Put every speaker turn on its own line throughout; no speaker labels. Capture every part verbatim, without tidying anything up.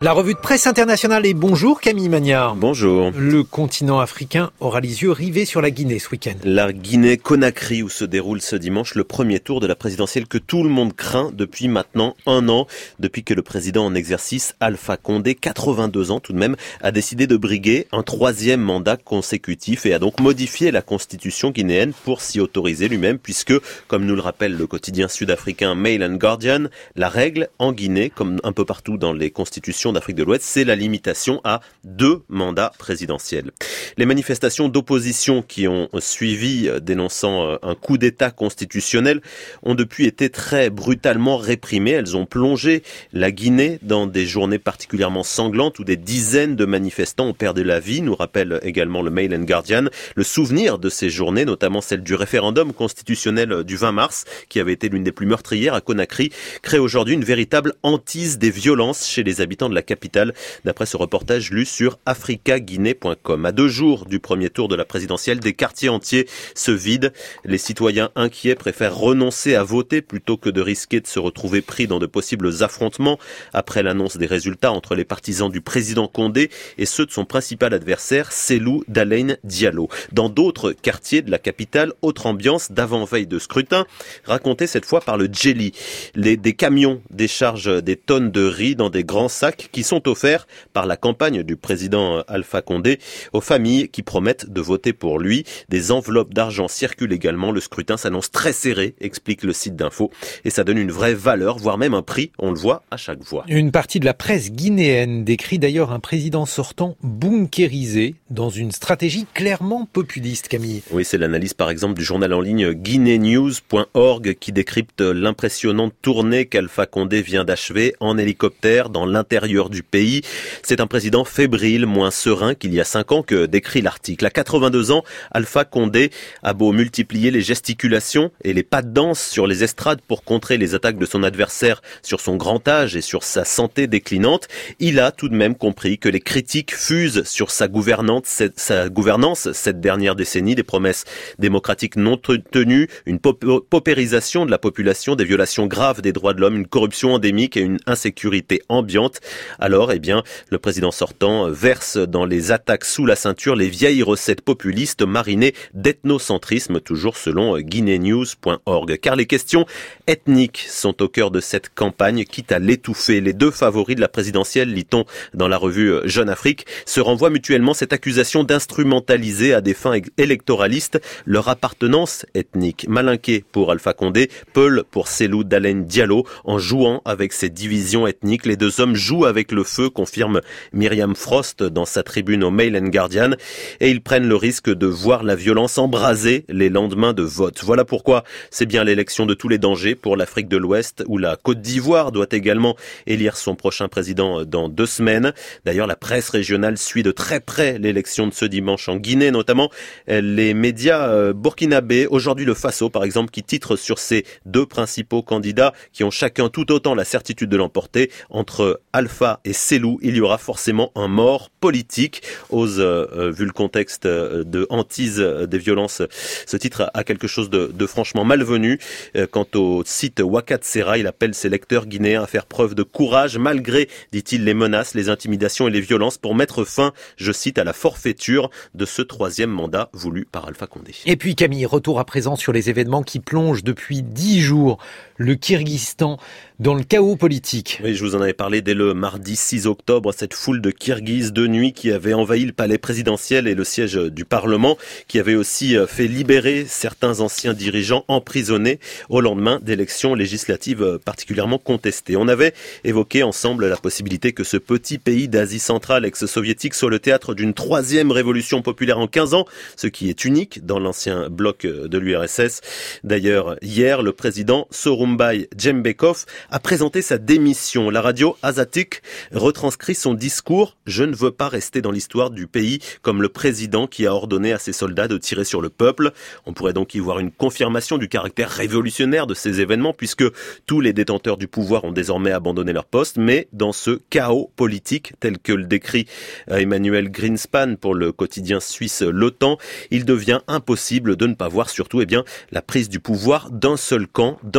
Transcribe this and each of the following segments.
La revue de presse internationale et bonjour Camille Magnard.
Bonjour.
Le continent africain aura les yeux rivés sur la Guinée ce week-end.
La Guinée-Conakry où se déroule ce dimanche le premier tour de la présidentielle que tout le monde craint depuis maintenant un an, depuis que le président en exercice Alpha Condé, quatre-vingt-deux ans tout de même, a décidé de briguer un troisième mandat consécutif et a donc modifié la constitution guinéenne pour s'y autoriser lui-même puisque, comme nous le rappelle le quotidien sud-africain Mail and Guardian, la règle en Guinée, comme un peu partout dans les constitutions d'Afrique de l'Ouest, c'est la limitation à deux mandats présidentiels. Les manifestations d'opposition qui ont suivi, dénonçant un coup d'État constitutionnel, ont depuis été très brutalement réprimées. Elles ont plongé la Guinée dans des journées particulièrement sanglantes où des dizaines de manifestants ont perdu la vie, nous rappelle également le Mail and Guardian. Le souvenir de ces journées, notamment celle du référendum constitutionnel du vingt mars, qui avait été l'une des plus meurtrières à Conakry, crée aujourd'hui une véritable hantise des violences chez les habitants de la capitale, d'après ce reportage lu sur africa guinée point com. À deux jours du premier tour de la présidentielle, des quartiers entiers se vident. Les citoyens inquiets préfèrent renoncer à voter plutôt que de risquer de se retrouver pris dans de possibles affrontements après l'annonce des résultats entre les partisans du président Condé et ceux de son principal adversaire, Cellou Dalein Diallo. Dans d'autres quartiers de la capitale, autre ambiance d'avant-veille de scrutin, racontée cette fois par le Djeli. Les, des camions déchargent des tonnes de riz dans des grands sacs qui sont offerts par la campagne du président Alpha Condé aux familles qui promettent de voter pour lui. Des enveloppes d'argent circulent également. Le scrutin s'annonce très serré, explique le site d'info, et ça donne une vraie valeur, voire même un prix, on le voit à chaque voix.
Une partie de la presse guinéenne décrit d'ailleurs un président sortant bunkérisé dans une stratégie clairement populiste, Camille.
Oui, c'est l'analyse par exemple du journal en ligne guinée news point org qui décrypte l'impressionnante tournée qu'Alpha Condé vient d'achever en hélicoptère dans l'intérieur du pays. C'est un président fébrile, moins serein qu'il y a cinq ans que décrit l'article. À quatre-vingt-deux ans, Alpha Condé a beau multiplier les gesticulations et les pas de danse sur les estrades pour contrer les attaques de son adversaire sur son grand âge et sur sa santé déclinante, il a tout de même compris que les critiques fusent sur sa gouvernance, cette, sa gouvernance cette dernière décennie, des promesses démocratiques non tenues, une paupérisation de la population, des violations graves des droits de l'homme, une corruption endémique et une insécurité ambiante. Alors, eh bien, le président sortant verse dans les attaques sous la ceinture les vieilles recettes populistes marinées d'ethnocentrisme, toujours selon guinée news point org. Car les questions ethniques sont au cœur de cette campagne, quitte à l'étouffer. Les deux favoris de la présidentielle, lit-on dans la revue Jeune Afrique, se renvoient mutuellement cette accusation d'instrumentaliser à des fins électoralistes leur appartenance ethnique. Malinqué pour Alpha Condé, Peul pour Cellou Dalein Diallo. En jouant avec ces divisions ethniques, les deux hommes jouent avec le feu, confirme Myriam Frost dans sa tribune au Mail and Guardian, et ils prennent le risque de voir la violence embraser les lendemains de vote. Voilà pourquoi c'est bien l'élection de tous les dangers pour l'Afrique de l'Ouest, où la Côte d'Ivoire doit également élire son prochain président dans deux semaines. D'ailleurs, la presse régionale suit de très près l'élection de ce dimanche en Guinée, notamment les médias burkinabés. Aujourd'hui, le Faso, par exemple, qui titre sur ses deux principaux candidats qui ont chacun tout autant la certitude de l'emporter. Entre Alpha et Cellou, il y aura forcément un mort politique. Ose, euh, vu le contexte de hantise des violences, ce titre a quelque chose de, de franchement malvenu. Euh, quant au site Wakatsera, il appelle ses lecteurs guinéens à faire preuve de courage malgré, dit-il, les menaces, les intimidations et les violences pour mettre fin, je cite, à la forfaiture de ce troisième mandat voulu par Alpha Condé.
Et puis Camille, retour à présent sur les événements qui plongent depuis dix jours le Kirghizistan dans le chaos politique.
Oui, je vous en avais parlé dès le mardi six octobre, cette foule de Kirghizes de nuit qui avait envahi le palais présidentiel et le siège du Parlement, qui avait aussi fait libérer certains anciens dirigeants emprisonnés au lendemain d'élections législatives particulièrement contestées. On avait évoqué ensemble la possibilité que ce petit pays d'Asie centrale ex-soviétique soit le théâtre d'une troisième révolution populaire en quinze ans, ce qui est unique dans l'ancien bloc de l'U R S S. D'ailleurs, hier, le président Sooronbay Jeenbekov a présenté sa démission. La radio Azatik retranscrit son discours « Je ne veux pas rester dans l'histoire du pays comme le président qui a ordonné à ses soldats de tirer sur le peuple ». On pourrait donc y voir une confirmation du caractère révolutionnaire de ces événements puisque tous les détenteurs du pouvoir ont désormais abandonné leur poste, mais dans ce chaos politique tel que le décrit Emmanuel Greenspan pour le quotidien suisse Le Temps, il devient impossible de ne pas voir surtout eh bien, la prise du pouvoir d'un seul camp, d'un seul homme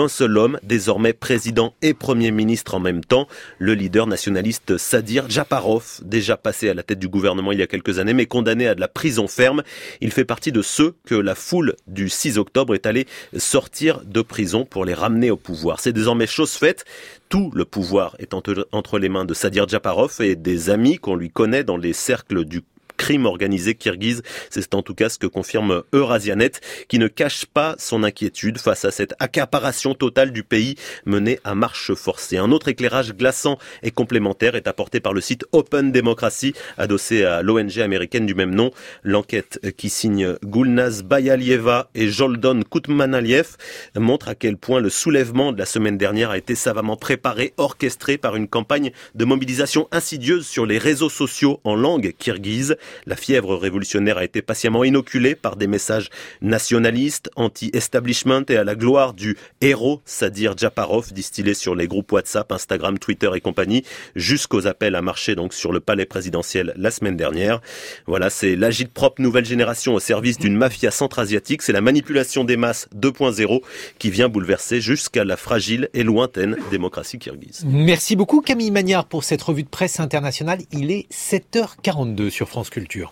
l'homme, désormais président et premier ministre en même temps, le leader nationaliste Sadir Japarov, déjà passé à la tête du gouvernement il y a quelques années, mais condamné à de la prison ferme. Il fait partie de ceux que la foule du six octobre est allée sortir de prison pour les ramener au pouvoir. C'est désormais chose faite. Tout le pouvoir est entre, entre les mains de Sadir Japarov et des amis qu'on lui connaît dans les cercles du crime organisé kirghize. C'est en tout cas ce que confirme Eurasianet, qui ne cache pas son inquiétude face à cette accaparation totale du pays menée à marche forcée. Un autre éclairage glaçant et complémentaire est apporté par le site Open Democracy, adossé à l'O N G américaine du même nom. L'enquête qui signe Gulnaz Bayalieva et Joldon Koutmanaliev montre à quel point le soulèvement de la semaine dernière a été savamment préparé, orchestré par une campagne de mobilisation insidieuse sur les réseaux sociaux en langue kirghize. La fièvre révolutionnaire a été patiemment inoculée par des messages nationalistes, anti-establishment et à la gloire du héros Sadir Japarov, distillés sur les groupes WhatsApp, Instagram, Twitter et compagnie, jusqu'aux appels à marcher donc sur le palais présidentiel la semaine dernière. Voilà, c'est l'agite-propre nouvelle génération au service d'une mafia centra-asiatique. C'est la manipulation des masses deux point zéro qui vient bouleverser jusqu'à la fragile et lointaine démocratie kirghize.
Merci beaucoup Camille Magnard pour cette revue de presse internationale. Il est sept heures quarante-deux sur France Culture.